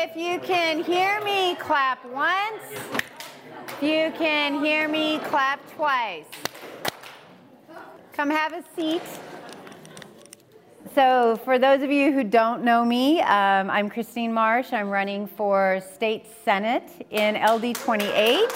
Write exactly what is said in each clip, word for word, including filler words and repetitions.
If you can hear me, clap once. If you can hear me, clap twice. Come have a seat. So for those of you who don't know me, um, I'm Christine Marsh. I'm running for State Senate in L D twenty-eight.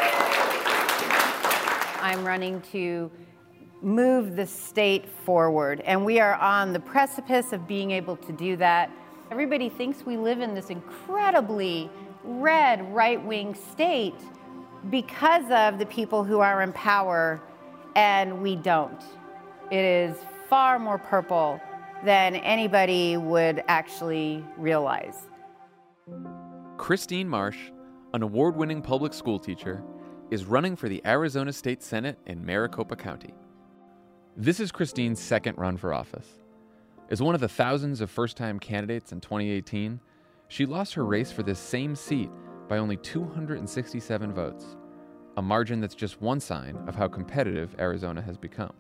I'm running to move the state forward, and we are on the precipice of being able to do that. Everybody thinks we live in this incredibly red right-wing state because of the people who are in power, and we don't. It is far more purple than anybody would actually realize. Christine Marsh, an award-winning public school teacher, is running for the Arizona State Senate in Maricopa County. This is Christine's second run for office. As one of the thousands of first-time candidates in twenty eighteen, she lost her race for this same seat by only two hundred sixty-seven votes, a margin that's just one sign of how competitive Arizona has become.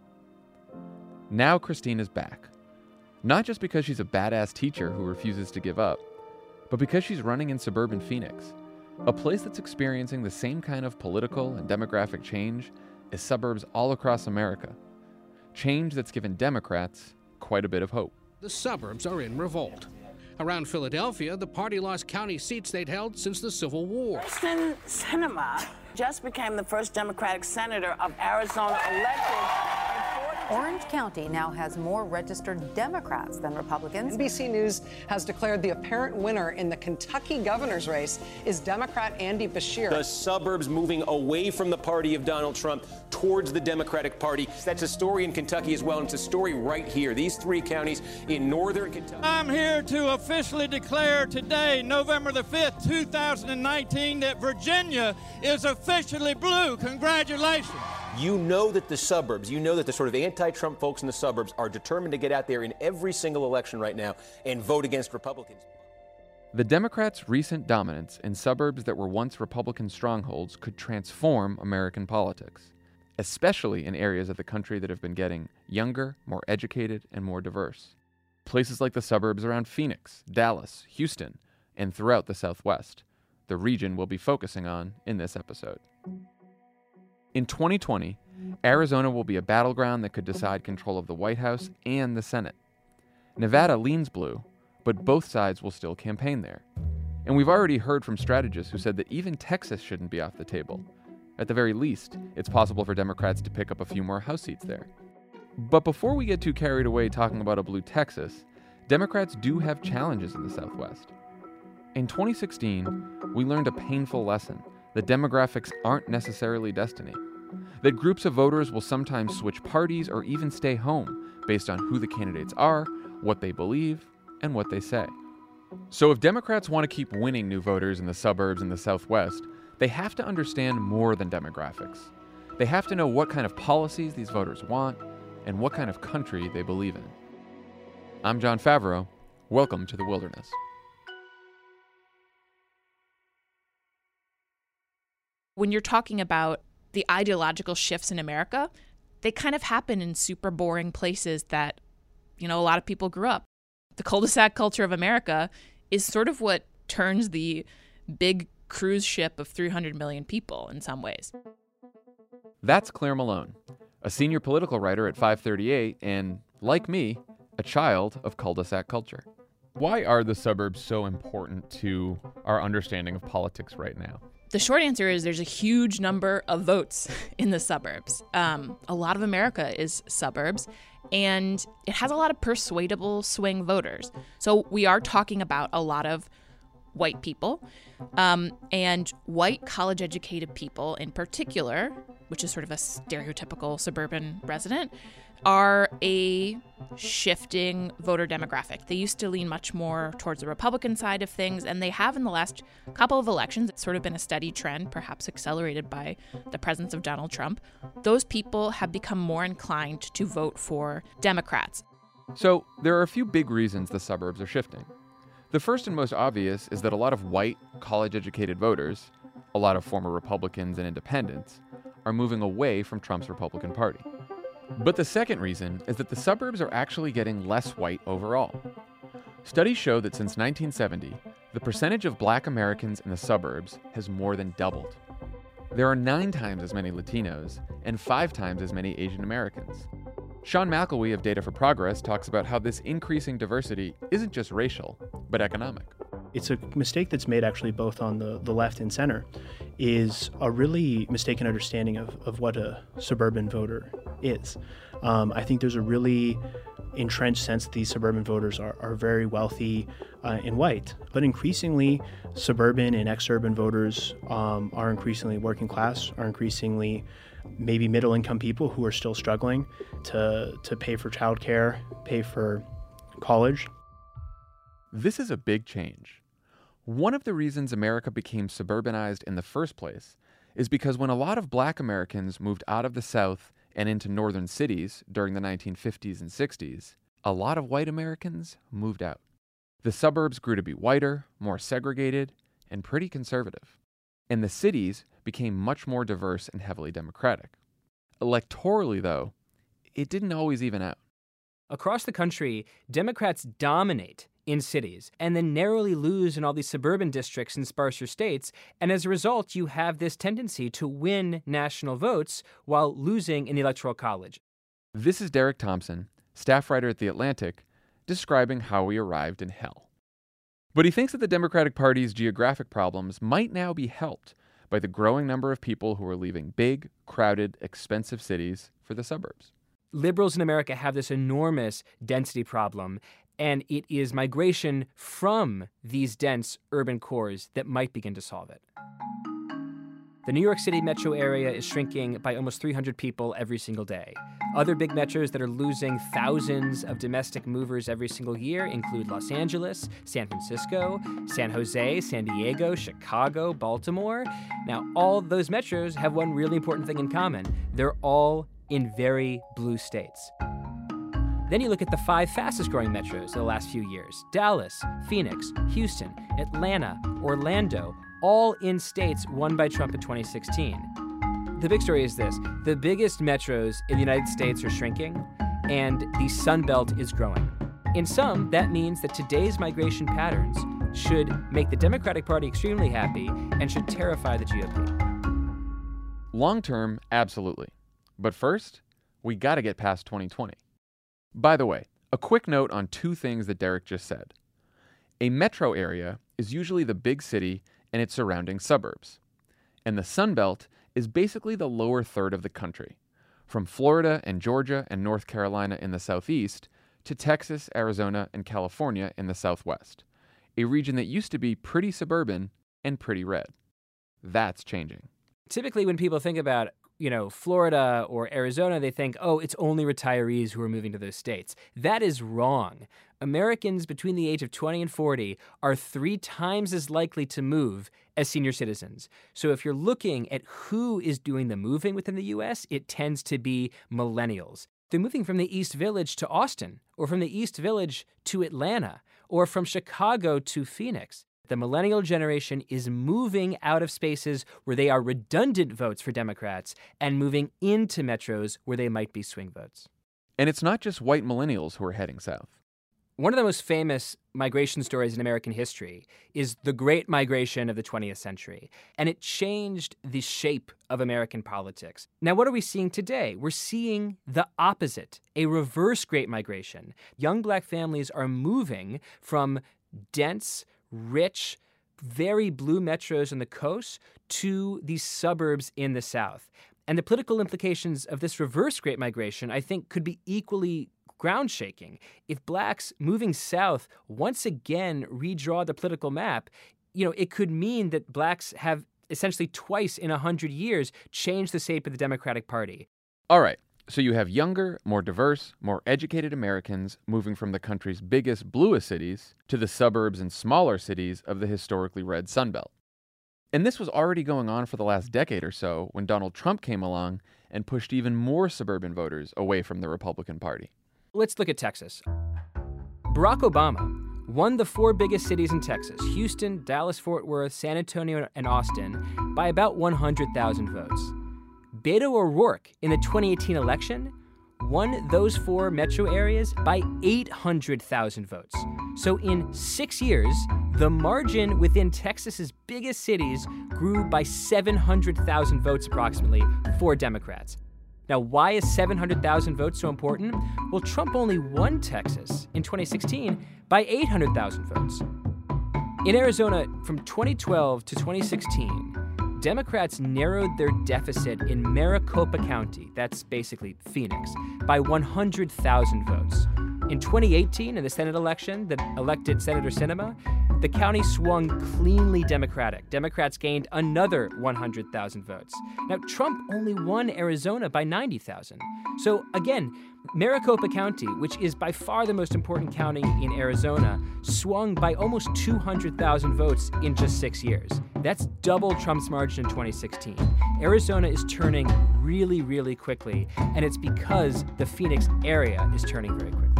Now Christine is back, not just because she's a badass teacher who refuses to give up, but because she's running in suburban Phoenix, a place that's experiencing the same kind of political and demographic change as suburbs all across America. Change that's given Democrats quite a bit of hope. The suburbs are in revolt. Around Philadelphia, the party lost county seats they'd held since the Civil War. Kyrsten Sinema just became the first Democratic senator of Arizona elected. Orange County now has more registered Democrats than Republicans. N B C News has declared the apparent winner in the Kentucky governor's race is Democrat Andy Beshear. The suburbs moving away from the party of Donald Trump towards the Democratic Party. That's a story in Kentucky as well, and it's a story right here. These three counties in northern Kentucky. I'm here to officially declare today, November the fifth, two thousand nineteen, that Virginia is officially blue. Congratulations. You know that the suburbs, you know that the sort of anti-Trump folks in the suburbs are determined to get out there in every single election right now and vote against Republicans. The Democrats' recent dominance in suburbs that were once Republican strongholds could transform American politics, especially in areas of the country that have been getting younger, more educated, and more diverse. Places like the suburbs around Phoenix, Dallas, Houston, and throughout the Southwest, the region we'll be focusing on in this episode. In twenty twenty, Arizona will be a battleground that could decide control of the White House and the Senate. Nevada leans blue, but both sides will still campaign there. And we've already heard from strategists who said that even Texas shouldn't be off the table. At the very least, it's possible for Democrats to pick up a few more House seats there. But before we get too carried away talking about a blue Texas, Democrats do have challenges in the Southwest. In twenty sixteen, we learned a painful lesson that demographics aren't necessarily destiny, that groups of voters will sometimes switch parties or even stay home based on who the candidates are, what they believe, and what they say. So if Democrats want to keep winning new voters in the suburbs and the Southwest, they have to understand more than demographics. They have to know what kind of policies these voters want and what kind of country they believe in. I'm Jon Favreau. Welcome to the Wilderness. When you're talking about the ideological shifts in America, they kind of happen in super boring places that, you know, a lot of people grew up. The cul-de-sac culture of America is sort of what turns the big cruise ship of three hundred million people in some ways. That's Claire Malone, a senior political writer at five thirty-eight and, like me, a child of cul-de-sac culture. Why are the suburbs so important to our understanding of politics right now? The short answer is there's a huge number of votes in the suburbs. Um, a lot of America is suburbs, and it has a lot of persuadable swing voters. So we are talking about a lot of white people, um, and white college-educated people in particular, which is sort of a stereotypical suburban resident, are a shifting voter demographic. They used to lean much more towards the Republican side of things, and they have in the last couple of elections. It's sort of been a steady trend, perhaps accelerated by the presence of Donald Trump. Those people have become more inclined to vote for Democrats. So there are a few big reasons the suburbs are shifting. The first and most obvious is that a lot of white, college-educated voters, a lot of former Republicans and independents, are moving away from Trump's Republican Party. But the second reason is that the suburbs are actually getting less white overall. Studies show that since nineteen seventy, the percentage of black Americans in the suburbs has more than doubled. There are nine times as many Latinos and five times as many Asian Americans. Sean McElwee of Data for Progress talks about how this increasing diversity isn't just racial, but economic. It's a mistake that's made actually both on the, the left and center, is a really mistaken understanding of, of what a suburban voter is. Um, I think there's a really entrenched sense that these suburban voters are, are very wealthy uh, and white. But increasingly, suburban and ex-urban voters um, are increasingly working class, are increasingly maybe middle-income people who are still struggling to, to pay for childcare, pay for college. This is a big change. One of the reasons America became suburbanized in the first place is because when a lot of black Americans moved out of the South and into northern cities during the nineteen fifties and sixties, a lot of white Americans moved out. The suburbs grew to be whiter, more segregated, and pretty conservative. And the cities became much more diverse and heavily Democratic. Electorally, though, it didn't always even out. Across the country, Democrats dominate in cities and then narrowly lose in all these suburban districts in sparser states. And as a result, you have this tendency to win national votes while losing in the Electoral College. This is Derek Thompson, staff writer at The Atlantic, describing how we arrived in hell. But he thinks that the Democratic Party's geographic problems might now be helped by the growing number of people who are leaving big, crowded, expensive cities for the suburbs. Liberals in America have this enormous density problem, and it is migration from these dense urban cores that might begin to solve it. The New York City metro area is shrinking by almost three hundred people every single day. Other big metros that are losing thousands of domestic movers every single year include Los Angeles, San Francisco, San Jose, San Diego, Chicago, Baltimore. Now, all those metros have one really important thing in common. They're all in very blue states. Then you look at the five fastest growing metros in the last few years: Dallas, Phoenix, Houston, Atlanta, Orlando, all in states won by Trump in twenty sixteen. The big story is this: the biggest metros in the United States are shrinking, and the Sun Belt is growing. In some, that means that today's migration patterns should make the Democratic Party extremely happy and should terrify the G O P. Long term, absolutely. But first, we gotta get past twenty twenty. By the way, a quick note on two things that Derek just said. A metro area is usually the big city and its surrounding suburbs. And the Sun Belt is basically the lower third of the country, from Florida and Georgia and North Carolina in the southeast to Texas, Arizona, and California in the southwest, a region that used to be pretty suburban and pretty red. That's changing. Typically, when people think about you know, Florida or Arizona, they think, oh, it's only retirees who are moving to those states. That is wrong. Americans between the age of twenty and forty are three times as likely to move as senior citizens. So if you're looking at who is doing the moving within the U S, it tends to be millennials. They're moving from the East Village to Austin, or from the East Village to Atlanta, or from Chicago to Phoenix. The millennial generation is moving out of spaces where they are redundant votes for Democrats and moving into metros where they might be swing votes. And it's not just white millennials who are heading south. One of the most famous migration stories in American history is the Great Migration of the twentieth century, and it changed the shape of American politics. Now, what are we seeing today? We're seeing the opposite, a reverse Great Migration. Young black families are moving from dense, rich, very blue metros on the coast to these suburbs in the South. And the political implications of this reverse Great Migration, I think, could be equally ground-shaking. If blacks moving south once again redraw the political map, you know, it could mean that blacks have essentially twice in a hundred years changed the shape of the Democratic Party. All right. So you have younger, more diverse, more educated Americans moving from the country's biggest, bluest cities to the suburbs and smaller cities of the historically red Sun Belt. And this was already going on for the last decade or so when Donald Trump came along and pushed even more suburban voters away from the Republican Party. Let's look at Texas. Barack Obama won the four biggest cities in Texas, Houston, Dallas-Fort Worth, San Antonio, and Austin, by about one hundred thousand votes. Beto O'Rourke, in the twenty eighteen election, won those four metro areas by eight hundred thousand votes. So in six years, the margin within Texas's biggest cities grew by seven hundred thousand votes approximately for Democrats. Now, why is seven hundred thousand votes so important? Well, Trump only won Texas in twenty sixteen by eight hundred thousand votes. In Arizona, from twenty twelve to twenty sixteen, Democrats narrowed their deficit in Maricopa County, that's basically Phoenix, by one hundred thousand votes. In twenty eighteen, in the Senate election that elected Senator Sinema, the county swung cleanly Democratic. Democrats gained another one hundred thousand votes. Now, Trump only won Arizona by ninety thousand. So again, Maricopa County, which is by far the most important county in Arizona, swung by almost two hundred thousand votes in just six years. That's double Trump's margin in twenty sixteen. Arizona is turning really, really quickly, and it's because the Phoenix area is turning very quickly.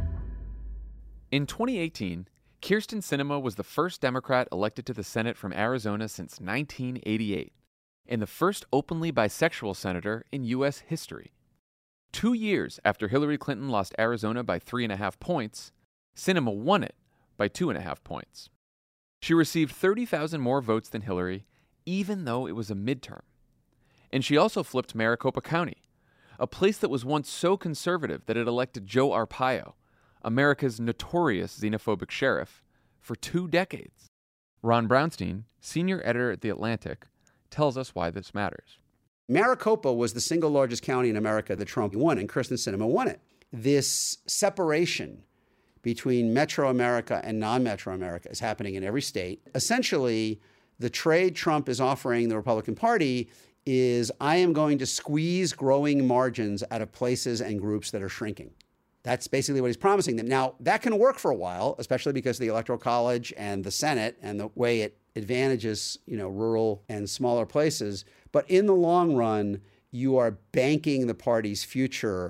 In twenty eighteen, Kyrsten Sinema was the first Democrat elected to the Senate from Arizona since nineteen eighty-eight, and the first openly bisexual senator in U S history. Two years after Hillary Clinton lost Arizona by three and a half points, Sinema won it by two and a half points. She received thirty thousand more votes than Hillary, even though it was a midterm. And she also flipped Maricopa County, a place that was once so conservative that it elected Joe Arpaio, America's notorious xenophobic sheriff, for two decades. Ron Brownstein, senior editor at The Atlantic, tells us why this matters. Maricopa was the single largest county in America that Trump won, and Kyrsten Sinema won it. This separation between metro America and non-metro America is happening in every state. Essentially, the trade Trump is offering the Republican Party is, I am going to squeeze growing margins out of places and groups that are shrinking. That's basically what he's promising them. Now, that can work for a while, especially because of the Electoral College and the Senate and the way it advantages, you know, rural and smaller places. But in the long run, you are banking the party's future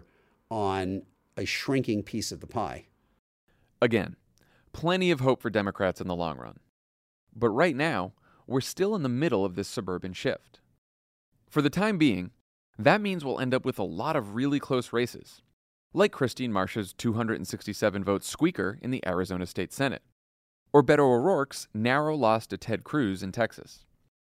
on a shrinking piece of the pie. Again, plenty of hope for Democrats in the long run. But right now, we're still in the middle of this suburban shift. For the time being, that means we'll end up with a lot of really close races, like Christine Marsh's two hundred sixty-seven vote squeaker in the Arizona State Senate, or Beto O'Rourke's narrow loss to Ted Cruz in Texas.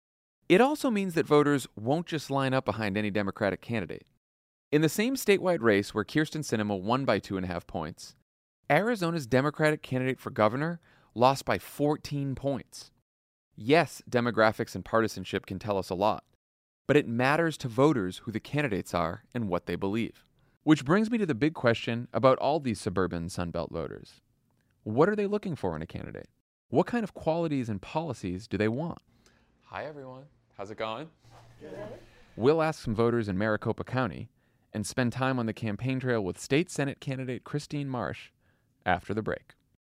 It also means that voters won't just line up behind any Democratic candidate. In the same statewide race where Kyrsten Sinema won by two and a half points, Arizona's Democratic candidate for governor lost by fourteen points. Yes, demographics and partisanship can tell us a lot, but it matters to voters who the candidates are and what they believe. Which brings me to the big question about all these suburban Sunbelt voters. What are they looking for in a candidate? What kind of qualities and policies do they want? Hi, everyone. How's it going? Good. We'll ask some voters in Maricopa County and spend time on the campaign trail with State Senate candidate Christine Marsh after the break.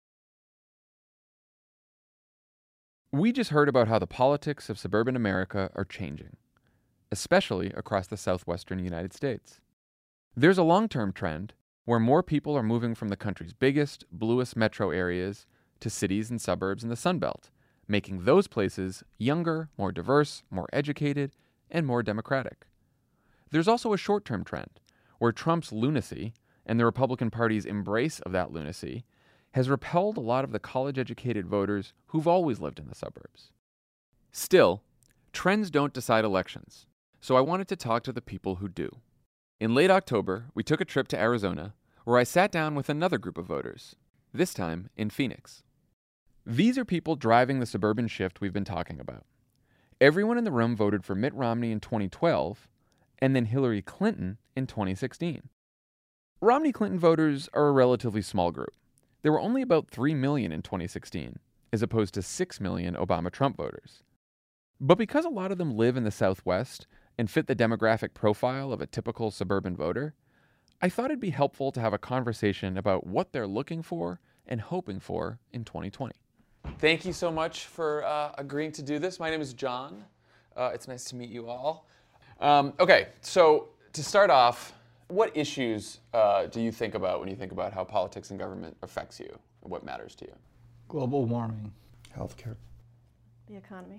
We just heard about how the politics of suburban America are changing, especially across the southwestern United States. There's a long-term trend where more people are moving from the country's biggest, bluest metro areas to cities and suburbs in the Sun Belt, making those places younger, more diverse, more educated, and more democratic. There's also a short-term trend where Trump's lunacy and the Republican Party's embrace of that lunacy has repelled a lot of the college-educated voters who've always lived in the suburbs. Still, trends don't decide elections, so I wanted to talk to the people who do. In late October, we took a trip to Arizona, where I sat down with another group of voters, this time in Phoenix. These are people driving the suburban shift we've been talking about. Everyone in the room voted for Mitt Romney in twenty twelve, and then Hillary Clinton in twenty sixteen. Romney-Clinton voters are a relatively small group. There were only about three million in twenty sixteen, as opposed to six million Obama-Trump voters. But because a lot of them live in the Southwest and fit the demographic profile of a typical suburban voter, I thought it'd be helpful to have a conversation about what they're looking for and hoping for in twenty twenty. Thank you so much for uh, agreeing to do this. My name is John. Uh, it's nice to meet you all. Um, okay, so to start off, what issues uh, do you think about when you think about how politics and government affects you and what matters to you? Global warming. Healthcare. The economy.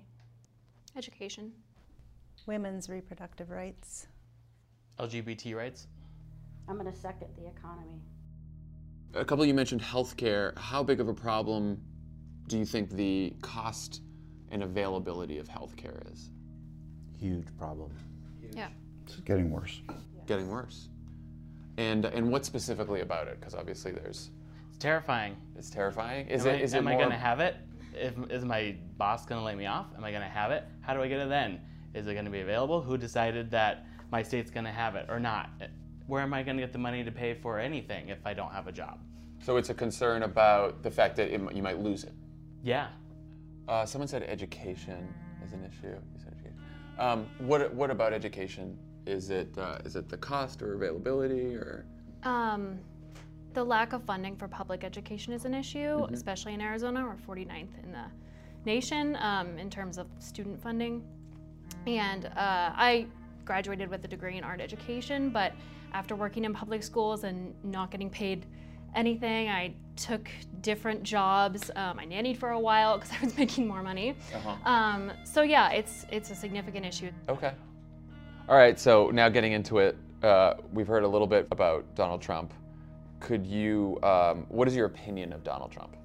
Education. Women's reproductive rights. L G B T rights. I'm going to second the economy. A couple of you mentioned healthcare. How big of a problem do you think the cost and availability of healthcare is? Huge problem. Yeah. It's getting worse. Getting worse. And and what specifically about it? Because obviously there's. It's terrifying. It's terrifying. Is am it? I, Is am it I more... going to have it? If, is my boss going to lay me off? Am I going to have it? How do I get it then? Is it going to be available? Who decided that my state's going to have it or not? Where am I going to get the money to pay for anything if I don't have a job? So it's a concern about the fact that it, you might lose it. Yeah. Uh, someone said education is an issue. You said education. Um, what what about education? Is it uh, is it the cost or availability or? Um, the lack of funding for public education is an issue, mm-hmm. especially in Arizona. We're forty-ninth in the nation um, in terms of student funding. And uh, I graduated with a degree in art education, but after working in public schools and not getting paid anything, I took different jobs. Um, I nannied for a while because I was making more money. Uh-huh. Um, so yeah, it's it's a significant issue. Okay. All right, so now getting into it, uh, we've heard a little bit about Donald Trump. Could you, um, what is your opinion of Donald Trump?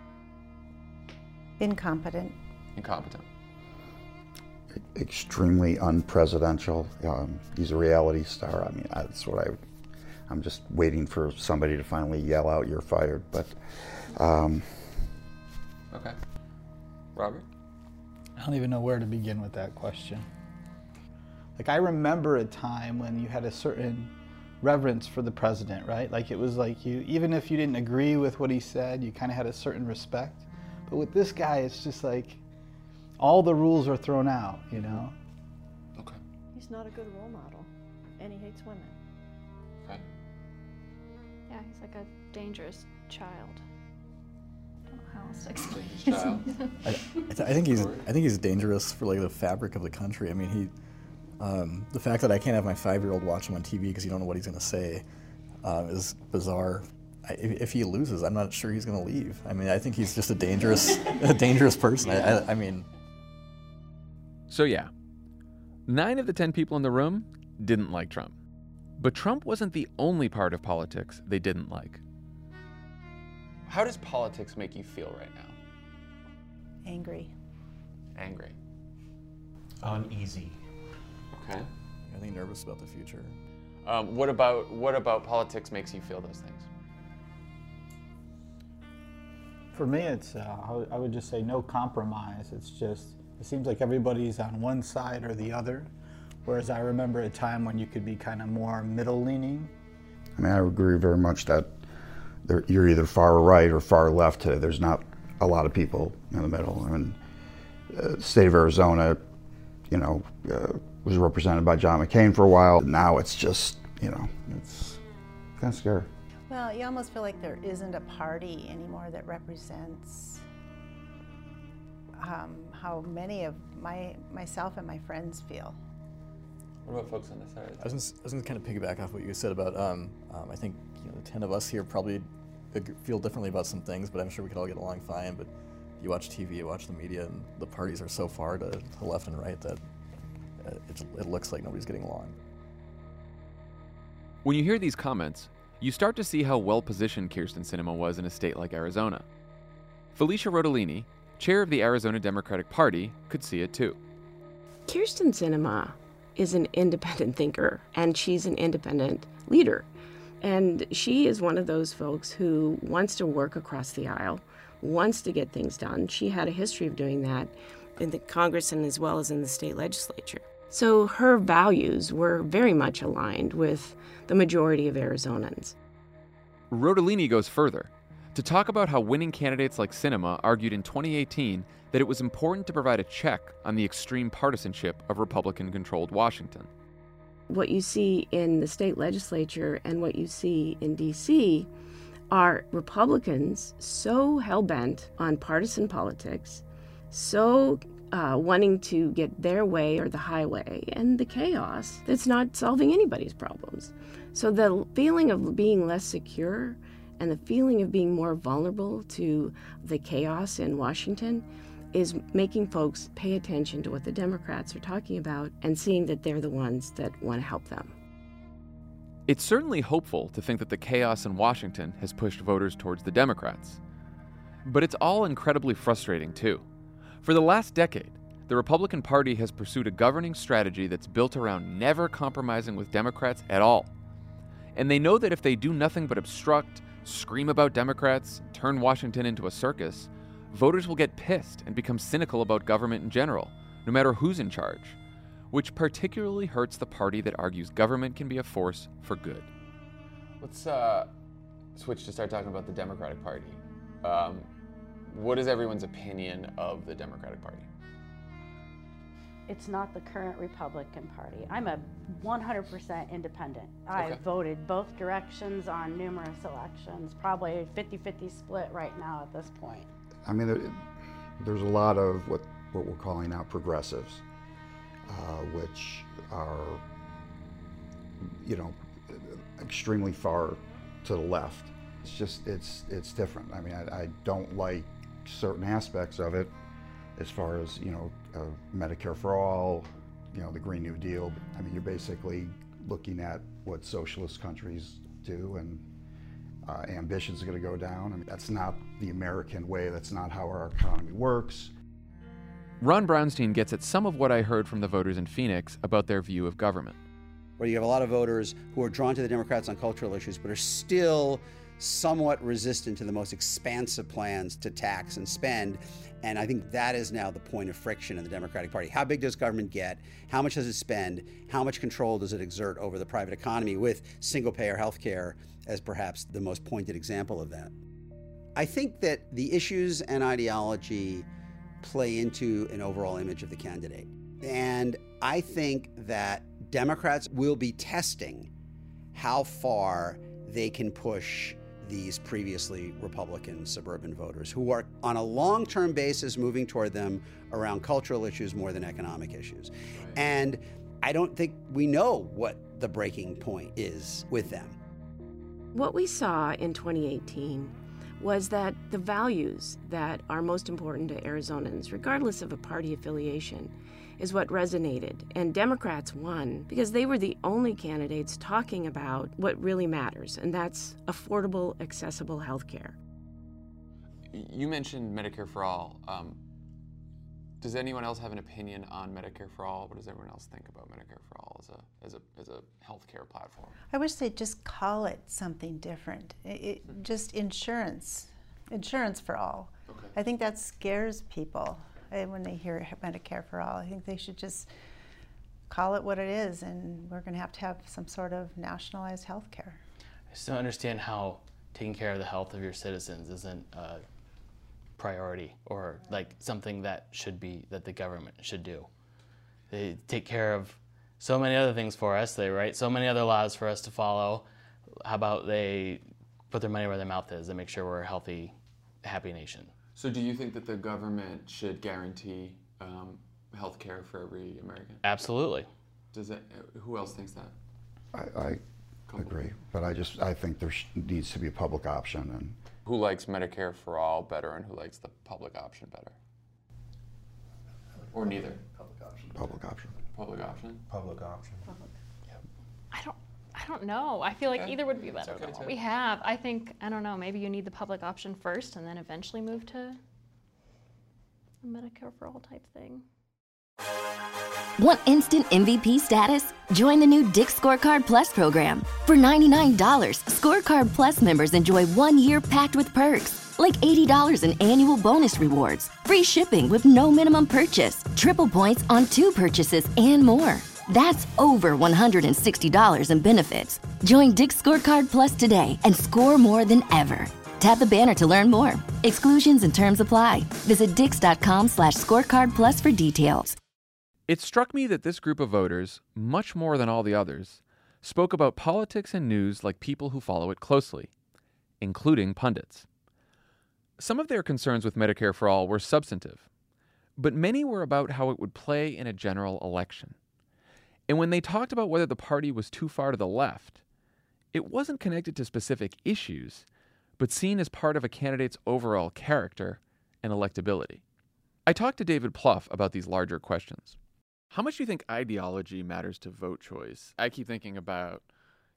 Incompetent. Incompetent. Extremely unpresidential. Um, he's a reality star. I mean, that's what I, I'm just waiting for somebody to finally yell out, "You're fired." But, um, okay. Robert? I don't even know where to begin with that question. Like, I remember a time when you had a certain reverence for the president, right? Like, it was like you, even if you didn't agree with what he said, you kind of had a certain respect. But with this guy, it's just like all the rules are thrown out, you know? Okay. He's not a good role model, and he hates women. Okay. Yeah, he's like a dangerous child. I don't know how else to explain it. I, I, th- I think he's I think he's dangerous for like the fabric of the country. I mean, he. Um, the fact that I can't have my five-year-old watch him on T V because you don't know what he's going to say uh, is bizarre. I, if, if he loses, I'm not sure he's going to leave. I mean, I think he's just a dangerous, a dangerous person. I, I, I mean. So yeah, nine of the ten people in the room didn't like Trump. But Trump wasn't the only part of politics they didn't like. How does politics make you feel right now? Angry. Angry. Uneasy. Okay. I think nervous about the future. Um, what about what about politics makes you feel those things? For me, it's uh, I would just say no compromise. It's just it seems like everybody's on one side or the other, whereas I remember a time when you could be kind of more middle-leaning. I mean, I agree very much that there, you're either far right or far left today. There's not a lot of people in the middle. I mean, uh, the state of Arizona, you know, uh, was represented by John McCain for a while. Now it's just, you know, it's kind of scary. Well, you almost feel like there isn't a party anymore that represents um, how many of my myself and my friends feel. What about folks on this side? I was going to kind of piggyback off what you said about, um, um, I think you know, the ten of us here probably feel differently about some things, but I'm sure we could all get along fine. But you watch T V, you watch the media, and the parties are so far to the left and right that it, it looks like nobody's getting along. When you hear these comments, you start to see how well-positioned Kyrsten Sinema was in a state like Arizona. Felicia Rodolini, chair of the Arizona Democratic Party, could see it too. Kyrsten Sinema is an independent thinker, and she's an independent leader. And she is one of those folks who wants to work across the aisle, wants to get things done. She had a history of doing that in the Congress and as well as in the state legislature. So her values were very much aligned with the majority of Arizonans. Rodolini goes further to talk about how winning candidates like Sinema argued in twenty eighteen that it was important to provide a check on the extreme partisanship of Republican-controlled Washington. What you see in the state legislature and what you see in D C are Republicans so hell-bent on partisan politics, so uh, wanting to get their way or the highway, and the chaos that's not solving anybody's problems. So the feeling of being less secure and the feeling of being more vulnerable to the chaos in Washington is making folks pay attention to what the Democrats are talking about and seeing that they're the ones that want to help them. It's certainly hopeful to think that the chaos in Washington has pushed voters towards the Democrats. But it's all incredibly frustrating, too. For the last decade, the Republican Party has pursued a governing strategy that's built around never compromising with Democrats at all. And they know that if they do nothing but obstruct, scream about Democrats, turn Washington into a circus, voters will get pissed and become cynical about government in general, no matter who's in charge, which particularly hurts the party that argues government can be a force for good. Let's uh, switch to start talking about the Democratic Party. Um, what is everyone's opinion of the Democratic Party? It's not the current Republican Party. I'm a one hundred percent independent. Okay. I've voted both directions on numerous elections, probably a fifty-fifty split right now at this point. I mean, there, there's a lot of what, what we're calling now progressives, uh, which are, you know, extremely far to the left. It's just, it's, it's different. I mean, I, I don't like certain aspects of it as far as, you know, uh, Medicare for all, you know, the Green New Deal. I mean, you're basically looking at what socialist countries do, and uh, ambitions are going to go down. I mean, that's not the American way. That's not how our economy works. Ron Brownstein gets at some of what I heard from the voters in Phoenix about their view of government. Where you have a lot of voters who are drawn to the Democrats on cultural issues, but are still somewhat resistant to the most expansive plans to tax and spend. And I think that is now the point of friction in the Democratic Party. How big does government get? How much does it spend? How much control does it exert over the private economy, with single-payer health care as perhaps the most pointed example of that? I think that the issues and ideology play into an overall image of the candidate. And I think that Democrats will be testing how far they can push these previously Republican suburban voters, who are on a long-term basis moving toward them around cultural issues more than economic issues. Right. And I don't think we know what the breaking point is with them. What we saw in twenty eighteen was that the values that are most important to Arizonans, regardless of a party affiliation, is what resonated. And Democrats won because they were the only candidates talking about what really matters, and that's affordable, accessible health care. You mentioned Medicare for All. Um, does anyone else have an opinion on Medicare for All? What does everyone else think about Medicare for All as a as a as a healthcare platform? I wish they'd just call it something different. It, it, just insurance, insurance for all. Okay. I think that scares people when they hear Medicare for All. I think they should just call it what it is, and we're going to have to have some sort of nationalized health care. I just don't understand how taking care of the health of your citizens isn't a priority, or like something that should be, that the government should do. They take care of so many other things for us. They write so many other laws for us to follow. How about they put their money where their mouth is and make sure we're a healthy, happy nation? So do you think that the government should guarantee um, health care for every American? Absolutely. Does it, who else thinks that? I, I agree, but I just, I think there sh- needs to be a public option. And who likes Medicare for All better, and who likes the public option better? Or neither? Public option. Public option. Public option? Public option. Public. I don't I don't know. I feel like okay. either would be better okay than what we have. I think, I don't know, maybe you need the public option first and then eventually move to a Medicare for All type thing. Want instant M V P status? Join the new Dick's Scorecard Plus program. For ninety-nine dollars, Scorecard Plus members enjoy one year packed with perks, like eighty dollars in annual bonus rewards, free shipping with no minimum purchase, triple points on two purchases, and more. That's over one hundred sixty dollars in benefits. Join Dick's Scorecard Plus today and score more than ever. Tap the banner to learn more. Exclusions and terms apply. Visit dix.com slash scorecard plus for details. It struck me that this group of voters, much more than all the others, spoke about politics and news like people who follow it closely, including pundits. Some of their concerns with Medicare for All were substantive, but many were about how it would play in a general election. And when they talked about whether the party was too far to the left, it wasn't connected to specific issues, but seen as part of a candidate's overall character and electability. I talked to David Plouffe about these larger questions. How much do you think ideology matters to vote choice? I keep thinking about,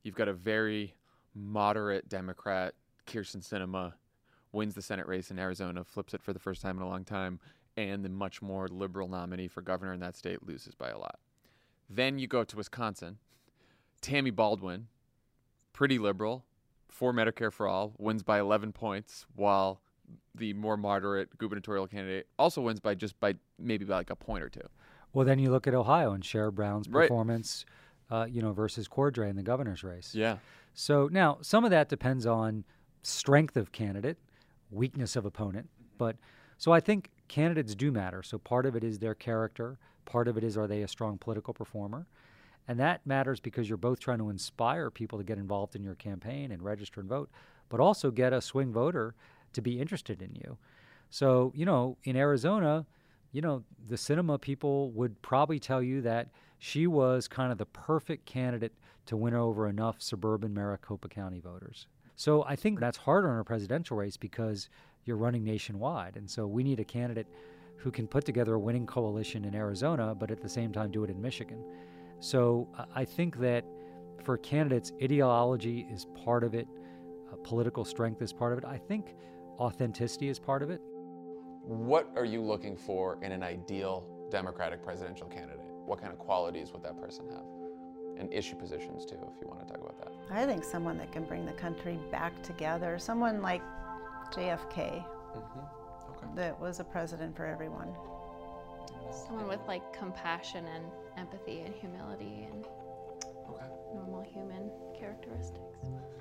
you've got a very moderate Democrat, Kyrsten Sinema, wins the Senate race in Arizona, flips it for the first time in a long time, and the much more liberal nominee for governor in that state loses by a lot. Then you go to Wisconsin. Tammy Baldwin, pretty liberal, for Medicare for All, wins by eleven points, while the more moderate gubernatorial candidate also wins by just by maybe by like a point or two. Well, then you look at Ohio and Sherrod Brown's Right. performance, uh, you know, versus Cordray in the governor's race. Yeah. So now some of that depends on strength of candidate, weakness of opponent. But so I think candidates do matter. So part of it is their character. Part of it is, are they a strong political performer? And that matters because you're both trying to inspire people to get involved in your campaign and register and vote, but also get a swing voter to be interested in you. So, you know, in Arizona, you know, the Sinema people would probably tell you that she was kind of the perfect candidate to win over enough suburban Maricopa County voters. So I think that's harder in a presidential race because you're running nationwide. And so we need a candidate who can put together a winning coalition in Arizona, but at the same time do it in Michigan. So I think that for candidates, ideology is part of it. Uh, political strength is part of it. I think authenticity is part of it. What are you looking for in an ideal Democratic presidential candidate? What kind of qualities would that person have? And issue positions, too, if you want to talk about that. I think someone that can bring the country back together, someone like J F K, mm-hmm. okay. that was a president for everyone. Someone with like compassion and empathy and humility and okay. normal human characteristics.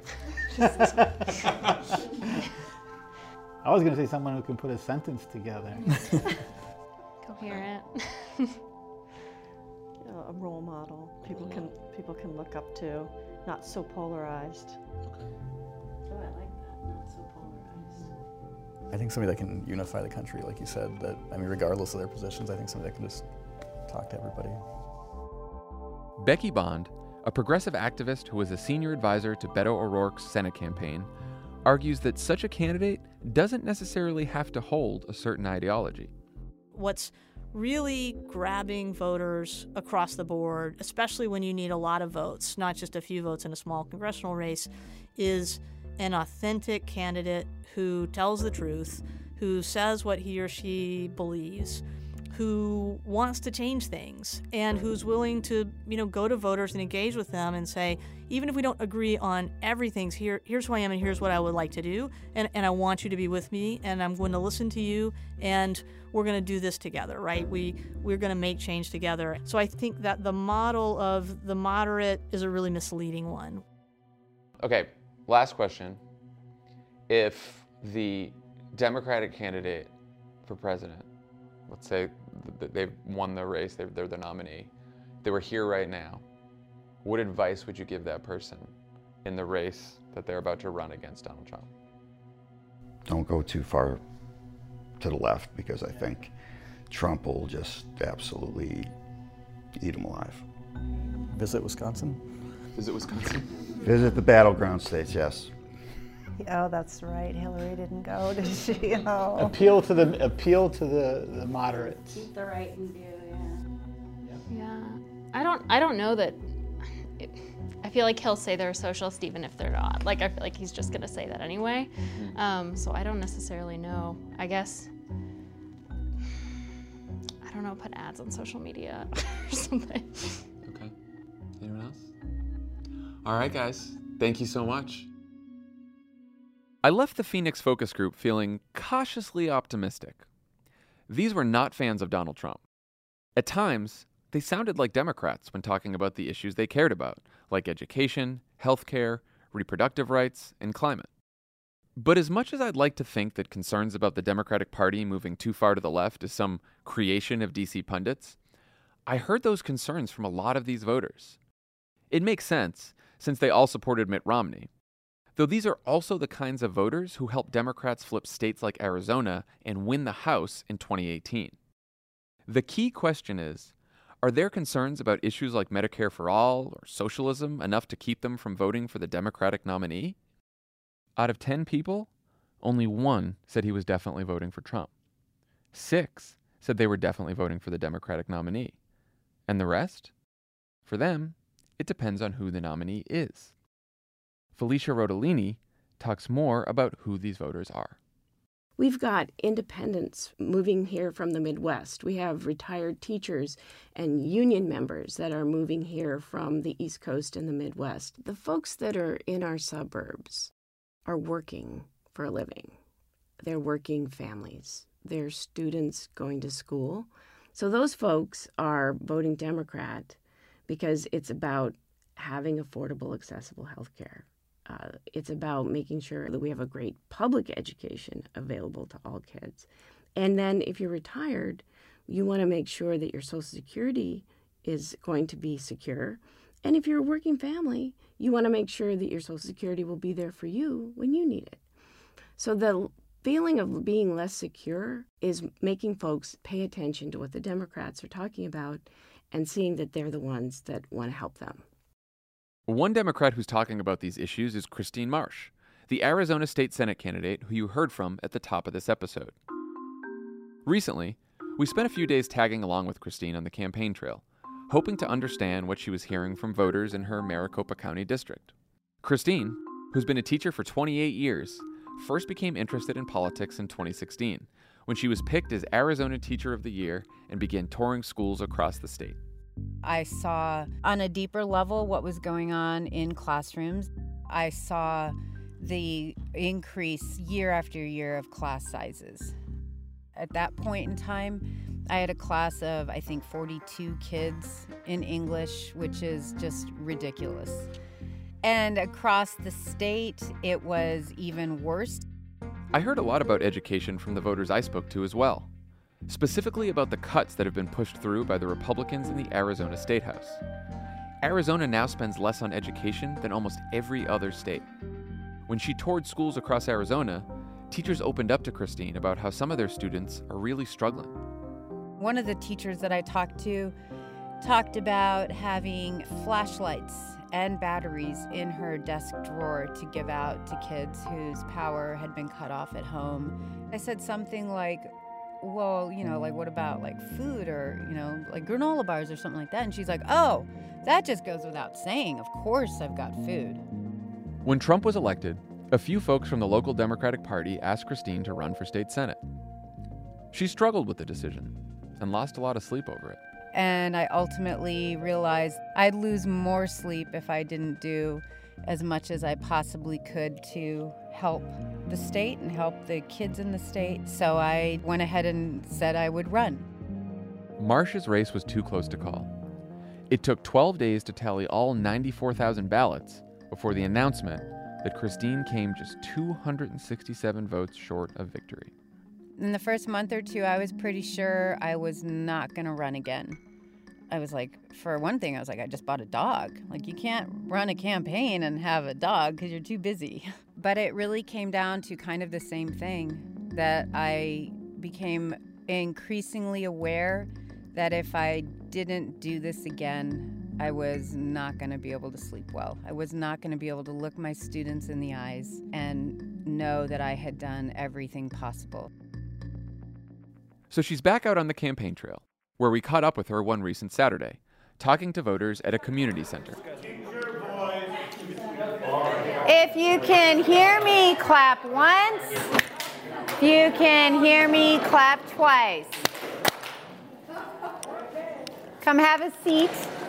I was going to say someone who can put a sentence together. Coherent. A role model people can people can look up to, not so polarized. Okay. Oh, I like that. Not so polarized. I think somebody that can unify the country, like you said. That I mean, regardless of their positions, I think somebody that can just talk to everybody. Becky Bond, a progressive activist who was a senior advisor to Beto O'Rourke's Senate campaign, argues that such a candidate doesn't necessarily have to hold a certain ideology. What's really grabbing voters across the board, especially when you need a lot of votes, not just a few votes in a small congressional race, is an authentic candidate who tells the truth, who says what he or she believes, who wants to change things, and who's willing to, you know, go to voters and engage with them and say, even if we don't agree on everything, here, here's who I am and here's what I would like to do, and, and I want you to be with me, and I'm going to listen to you, and we're going to do this together, right? We, we're going to make change together. So I think that the model of the moderate is a really misleading one. Okay, last question. If the Democratic candidate for president, let's say th- they've won the race, they're, they're the nominee, they were here right now, what advice would you give that person in the race that they're about to run against Donald Trump? Don't go too far to the left, because I think Trump will just absolutely eat him alive. Visit Wisconsin? Visit Wisconsin? Visit the battleground states, yes. Oh, that's right. Hillary didn't go, did she? Oh. Appeal to the appeal to the, the moderates. Keep the right in view, yeah. Yeah. I don't I don't know that it, I feel like he'll say they're a socialist even if they're not. Like I feel like he's just gonna say that anyway. Mm-hmm. Um, so I don't necessarily know. I guess I don't know, put ads on social media or something. Okay. Anyone else? All right, guys. Thank you so much. I left the Phoenix focus group feeling cautiously optimistic. These were not fans of Donald Trump. At times, they sounded like Democrats when talking about the issues they cared about, like education, healthcare, reproductive rights, and climate. But as much as I'd like to think that concerns about the Democratic Party moving too far to the left is some creation of D C pundits, I heard those concerns from a lot of these voters. It makes sense, since they all supported Mitt Romney. Though these are also the kinds of voters who helped Democrats flip states like Arizona and win the House in twenty eighteen. The key question is, are their concerns about issues like Medicare for All or socialism enough to keep them from voting for the Democratic nominee? Out of ten people, only one said he was definitely voting for Trump. Six said they were definitely voting for the Democratic nominee. And the rest? For them, it depends on who the nominee is. Felicia Rodolini talks more about who these voters are. We've got independents moving here from the Midwest. We have retired teachers and union members that are moving here from the East Coast and the Midwest. The folks that are in our suburbs are working for a living. They're working families. They're students going to school. So those folks are voting Democrat because it's about having affordable, accessible health care. Uh, it's about making sure that we have a great public education available to all kids. And then if you're retired, you want to make sure that your Social Security is going to be secure. And if you're a working family, you want to make sure that your Social Security will be there for you when you need it. So the feeling of being less secure is making folks pay attention to what the Democrats are talking about and seeing that they're the ones that want to help them. One Democrat who's talking about these issues is Christine Marsh, the Arizona State Senate candidate who you heard from at the top of this episode. Recently, we spent a few days tagging along with Christine on the campaign trail, hoping to understand what she was hearing from voters in her Maricopa County district. Christine, who's been a teacher for twenty-eight years, first became interested in politics in twenty sixteen, when she was picked as Arizona Teacher of the Year and began touring schools across the state. I saw on a deeper level what was going on in classrooms. I saw the increase year after year of class sizes. At that point in time, I had a class of, I think, forty-two kids in English, which is just ridiculous. And across the state, it was even worse. I heard a lot about education from the voters I spoke to as well, specifically about the cuts that have been pushed through by the Republicans in the Arizona State House. Arizona now spends less on education than almost every other state. When she toured schools across Arizona, teachers opened up to Christine about how some of their students are really struggling. One of the teachers that I talked to talked about having flashlights and batteries in her desk drawer to give out to kids whose power had been cut off at home. I said something like, well, you know, like what about like food or, you know, like granola bars or something like that? And she's like, oh, that just goes without saying. Of course I've got food. When Trump was elected, a few folks from the local Democratic Party asked Christine to run for state Senate. She struggled with the decision and lost a lot of sleep over it. And I ultimately realized I'd lose more sleep if I didn't do as much as I possibly could to help the state and help the kids in the state. So I went ahead and said I would run. Marsh's race was too close to call. It took twelve days to tally all ninety-four thousand ballots before the announcement that Christine came just two hundred sixty-seven votes short of victory. In the first month or two, I was pretty sure I was not going to run again. I was like, for one thing, I was like, I just bought a dog. Like, you can't run a campaign and have a dog because you're too busy. But it really came down to kind of the same thing, that I became increasingly aware that if I didn't do this again, I was not going to be able to sleep well. I was not going to be able to look my students in the eyes and know that I had done everything possible. So she's back out on the campaign trail, where we caught up with her one recent Saturday, talking to voters at a community center. If you can hear me, clap once. If you can hear me, clap twice. Come have a seat.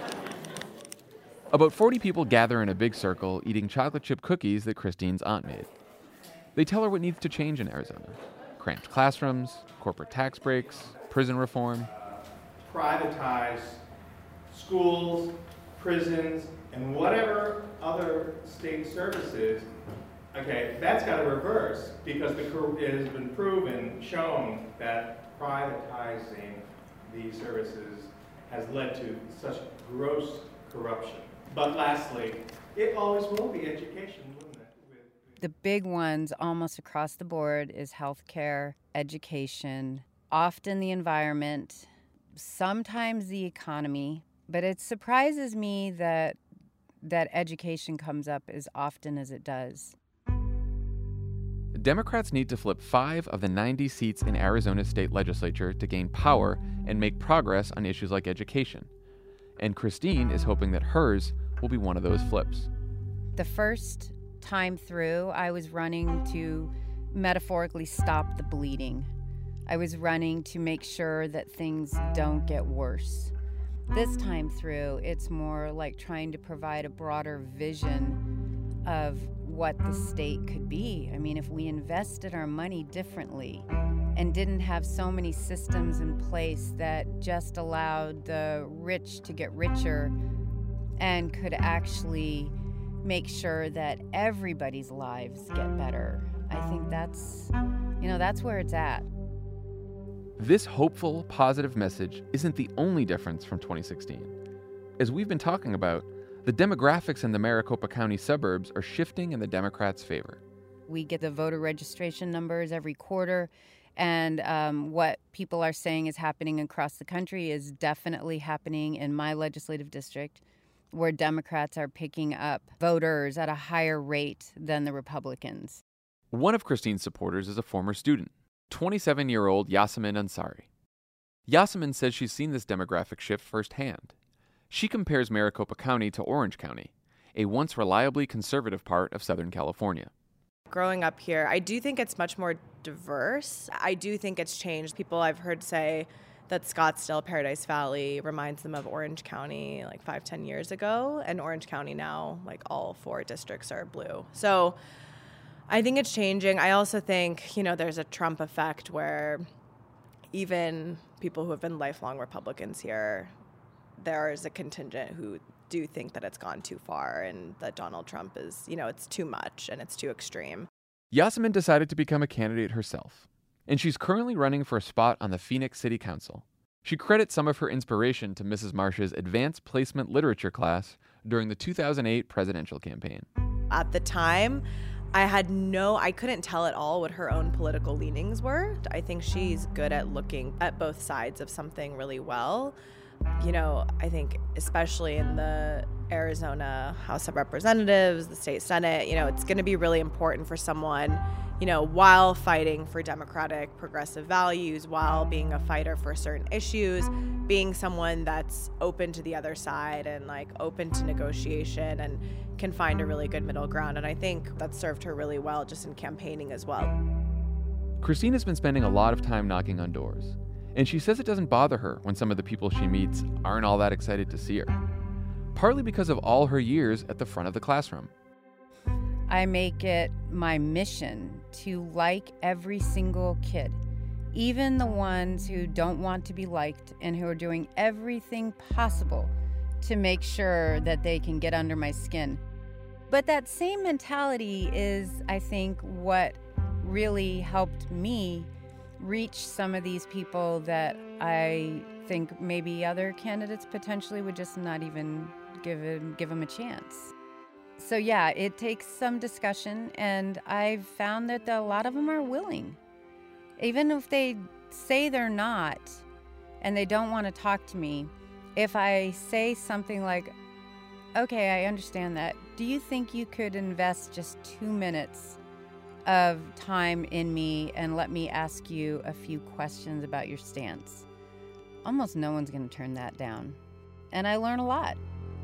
About forty people gather in a big circle eating chocolate chip cookies that Christine's aunt made. They tell her what needs to change in Arizona. Cramped classrooms, corporate tax breaks, prison reform. Privatize schools, prisons, and whatever other state services. Okay, that's got to reverse, because the, it has been proven, shown, that privatizing these services has led to such gross corruption. But lastly, it always will be education, wouldn't it? The big ones almost across the board is healthcare, education, often the environment, sometimes the economy. But it surprises me that that education comes up as often as it does. Democrats need to flip five of the ninety seats in Arizona's state legislature to gain power and make progress on issues like education. And Christine is hoping that hers will be one of those flips. The first time through, I was running to metaphorically stop the bleeding. I was running to make sure that things don't get worse. This time through, it's more like trying to provide a broader vision of what the state could be. I mean, if we invested our money differently and didn't have so many systems in place that just allowed the rich to get richer and could actually make sure that everybody's lives get better, I think that's, you know, that's where it's at. This hopeful, positive message isn't the only difference from twenty sixteen. As we've been talking about, the demographics in the Maricopa County suburbs are shifting in the Democrats' favor. We get the voter registration numbers every quarter, and um, what people are saying is happening across the country is definitely happening in my legislative district, where Democrats are picking up voters at a higher rate than the Republicans. One of Christine's supporters is a former student, twenty-seven-year-old Yasemin Ansari. Yasemin says she's seen this demographic shift firsthand. She compares Maricopa County to Orange County, a once reliably conservative part of Southern California. Growing up here, I do think it's much more diverse. I do think it's changed. People I've heard say that Scottsdale, Paradise Valley reminds them of Orange County like five, ten years ago. And Orange County now, like all four districts are blue. So I think it's changing. I also think, you know, there's a Trump effect where even people who have been lifelong Republicans here, there is a contingent who do think that it's gone too far and that Donald Trump is, you know, it's too much and it's too extreme. Yasemin decided to become a candidate herself, and she's currently running for a spot on the Phoenix City Council. She credits some of her inspiration to Missus Marsh's advanced placement literature class during the two thousand eight presidential campaign. At the time, I had no, I couldn't tell at all what her own political leanings were. I think she's good at looking at both sides of something really well. You know, I think especially in the Arizona House of Representatives, the state Senate, you know, it's going to be really important for someone, you know, while fighting for democratic progressive values, while being a fighter for certain issues, being someone that's open to the other side and like open to negotiation and can find a really good middle ground. And I think that served her really well just in campaigning as well. Christine has been spending a lot of time knocking on doors. And she says it doesn't bother her when some of the people she meets aren't all that excited to see her, partly because of all her years at the front of the classroom. I make it my mission to like every single kid, even the ones who don't want to be liked and who are doing everything possible to make sure that they can get under my skin. But that same mentality is, I think, what really helped me reach some of these people that I think maybe other candidates potentially would just not even give it, give them a chance. So yeah, it takes some discussion, and I've found that a lot of them are willing. Even if they say they're not and they don't want to talk to me, if I say something like, okay, I understand that. Do you think you could invest just two minutes of time in me and let me ask you a few questions about your stance? Almost no one's going to turn that down. And I learn a lot.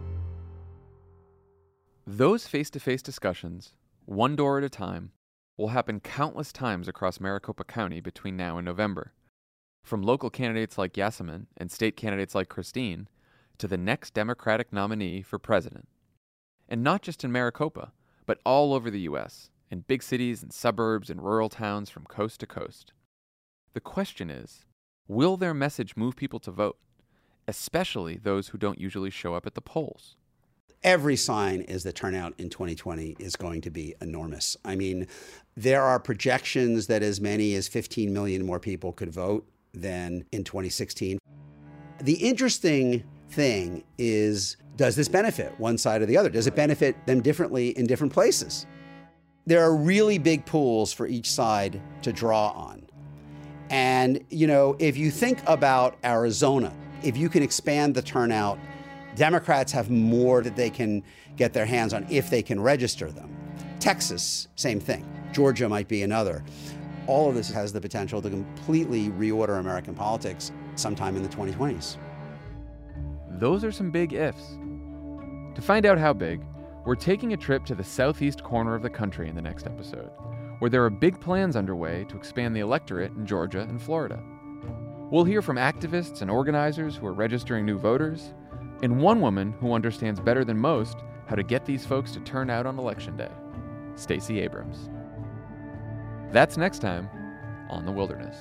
Those face-to-face discussions, one door at a time, will happen countless times across Maricopa County between now and November. From local candidates like Yasemin and state candidates like Christine to the next Democratic nominee for president. And not just in Maricopa, but all over the U S, in big cities and suburbs and rural towns from coast to coast. The question is, will their message move people to vote, especially those who don't usually show up at the polls? Every sign is the turnout in twenty twenty is going to be enormous. I mean, there are projections that as many as fifteen million more people could vote than in twenty sixteen. The interesting thing is, does this benefit one side or the other? Does it benefit them differently in different places? There are really big pools for each side to draw on. And, you know, if you think about Arizona, if you can expand the turnout, Democrats have more that they can get their hands on if they can register them. Texas, same thing. Georgia might be another. All of this has the potential to completely reorder American politics sometime in the twenty twenties. Those are some big ifs. To find out how big, we're we're taking a trip to the southeast corner of the country in the next episode, where there are big plans underway to expand the electorate in Georgia and Florida. We'll hear from activists and organizers who are registering new voters, and one woman who understands better than most how to get these folks to turn out on Election Day, Stacey Abrams. That's next time on The Wilderness.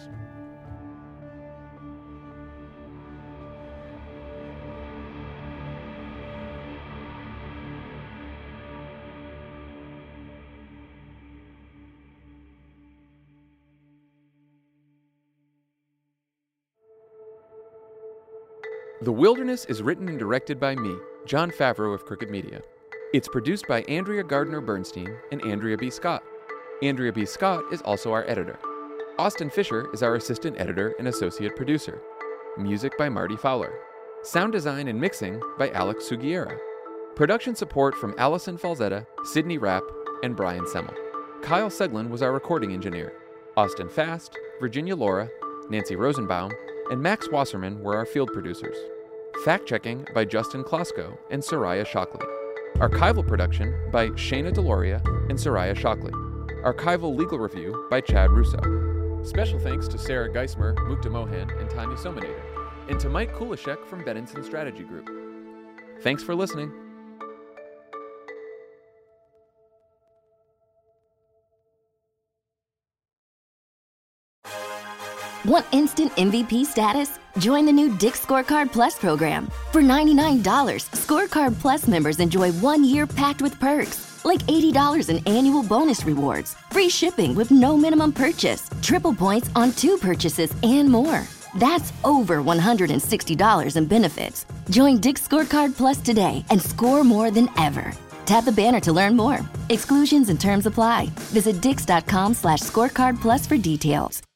The Wilderness is written and directed by me, Jon Favreau of Crooked Media. It's produced by Andrea Gardner-Bernstein and Andrea B. Scott. Andrea B. Scott is also our editor. Austin Fisher is our assistant editor and associate producer. Music by Marty Fowler. Sound design and mixing by Alex Sugiura. Production support from Allison Falzetta, Sydney Rapp, and Brian Semmel. Kyle Seglin was our recording engineer. Austin Fast, Virginia Laura, Nancy Rosenbaum, and Max Wasserman were our field producers. Fact-checking by Justin Klosko and Soraya Shockley. Archival production by Shayna Deloria and Soraya Shockley. Archival legal review by Chad Russo. Special thanks to Sarah Geismer, Mukta Mohan, and Tanya Somanader, and to Mike Kulishek from Benenson Strategy Group. Thanks for listening. Want instant M V P status? Join the new Dick's Scorecard Plus program. For ninety-nine dollars, Scorecard Plus members enjoy one year packed with perks, like eighty dollars in annual bonus rewards, free shipping with no minimum purchase, triple points on two purchases, and more. That's over one hundred sixty dollars in benefits. Join Dick's Scorecard Plus today and score more than ever. Tap the banner to learn more. Exclusions and terms apply. Visit dix.com slash scorecard plus for details.